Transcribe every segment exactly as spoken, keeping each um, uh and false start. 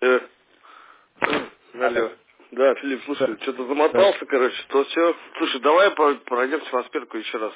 Э, алло. Да, Филипп, слушай, что-то замотался, короче, то все. Слушай, давай по- пройдемся в аспирку еще раз.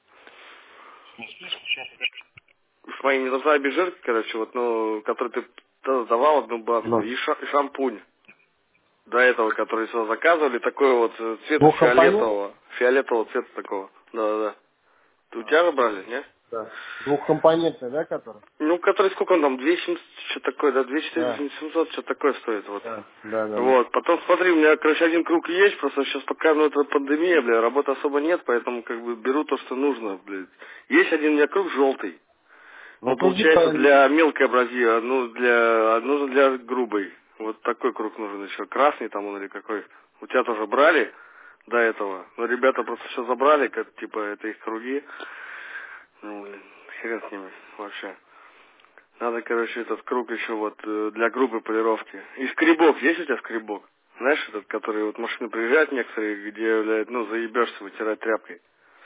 С моей не должна обезжирка, короче, вот, ну, который ты тогда давал одну банку, и, ша- и шампунь. До этого, который все заказывали, такой вот э, цвета фиолетового. Фиолетового цвета такого. Да-да-да. Ты у тебя же брали, нет? Да. Двухкомпонентный, да, который? Ну, который сколько он там, двести семьдесят, что такое, да, двести Да. семьсот, что такое стоит, вот. Да, да, да. Вот, потом смотри, у меня, короче, один круг есть, просто сейчас пока, ну, это пандемия, бля, работы особо нет, поэтому, как бы, беру то, что нужно, блядь. Есть один у меня круг желтый. Ну, Он, тут получается, правильно. для мелкой абразии, а, ну, для, а нужен для грубой. Вот такой круг нужен еще, красный там он или какой. У тебя тоже брали до этого, но ребята просто все забрали, как, типа, это их круги. Ну, блин, хрен с ними вообще. Надо, короче, этот круг еще вот э, для грубой полировки. И скребок, есть у тебя скребок? Знаешь, этот, который вот машины приезжают некоторые, где, блядь, ну, заебешься вытирать тряпкой.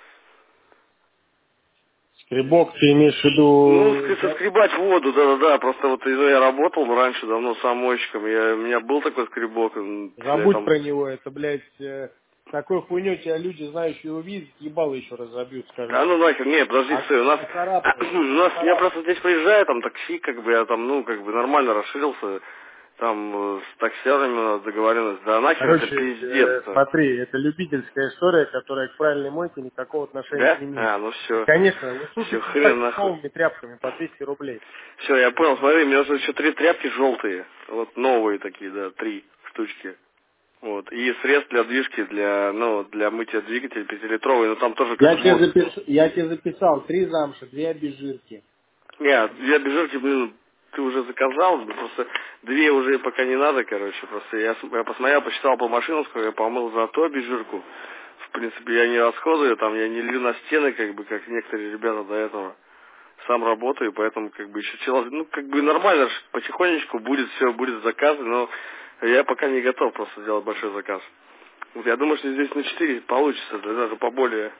Скребок, ты имеешь в Ну, виду... ск- соскребать воду, да-да-да, просто вот ну, я работал раньше давно самойщиком, я, у меня был такой скребок, м, я Забудь там... про него, это, блядь, э, такой хуйней тебя люди, знающие, увидят, ебало еще разобьют, скажут. А ну нахер, не, подожди, А, стой, у нас, а царапает. у нас, я просто здесь приезжаю, там такси, как бы, я там, ну, как бы нормально расширился, там э, с таксерами у нас договоренность, да нахер это Короче, э, пиздец-то. смотри, это любительская история, которая к правильной мойке никакого отношения Да? не имеет. А, ну И, все. конечно, вы Все, сушите так хрен нахуй. новыми тряпками по двести рублей. Все, я понял, Это смотри, у меня еще три тряпки желтые. Вот новые такие, да, три штучки. Вот. И средств для движки, для, ну, для мытья двигателя пятилитровый, но там тоже как Я тебе, воск. запис... я тебе записал три замши, две обезжирки. Нет, я обезжирки, блин, ты уже заказал, просто две уже пока не надо, короче, просто я, с- я посмотрел, посчитал по машинам, сколько я помыл за ту обезжирку. В принципе, я не расходую, там, я не лью на стены, как бы, как некоторые ребята до этого. Сам работаю, поэтому, как бы, еще человек, ну, как бы, нормально, ж, потихонечку будет все, будет заказы, но я пока не готов просто сделать большой заказ. Вот я думаю, что здесь на четыре получится, да, даже поболее.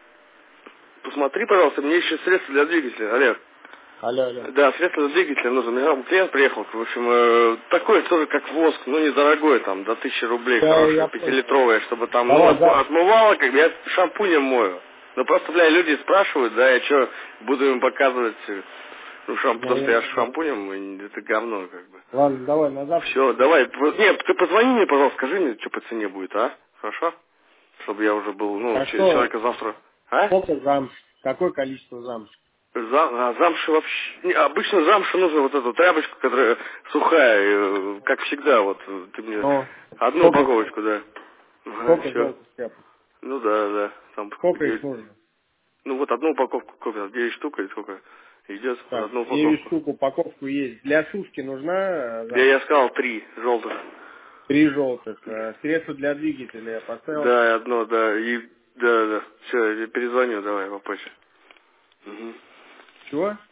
Посмотри, пожалуйста, мне еще средства для двигателя, Олег. Алло, алло. Да, средства для двигателя нужно. У меня клиент приехал, в общем, э, такой тоже, как воск, ну, недорогой, там, до тысячи рублей, Я, хорошее, я понял. пятилитровое, чтобы там, ну, Давай, отм- да. отмывало, как бы, я шампунем мою. Ну, просто, бля, люди спрашивают, да, я что, буду им показывать, э, ну, шампунь, Ну, потому что я я понял. шампунем, и это говно, как бы. Ладно, давай, на завтра. Все, давай, п- нет, ты позвони мне, пожалуйста, скажи мне, что по цене будет, а? Хорошо? Чтобы я уже был, ну, А ч- что, человека завтра, а? сколько замш? Какое количество замш? За, а замша вообще... не, обычно замша нужно вот эту тряпочку, которая сухая, э, как всегда, вот, э, ты мне... Ну, Одну сколько, упаковочку, да. Ага, сколько все. желтых тряпок? Ну да, да, там Сколько их девять. нужно? Ну вот одну упаковку, сколько, девять штук или сколько идет, вот Так, одну девять упаковку. штук упаковку есть. Для сушки нужна э, Я, замша? я сказал три желтых. Три желтых. Э, Средства для двигателя я поставил. Да, одно, да, и... Да, да, все, я перезвоню, давай, попозже. Угу. Чего?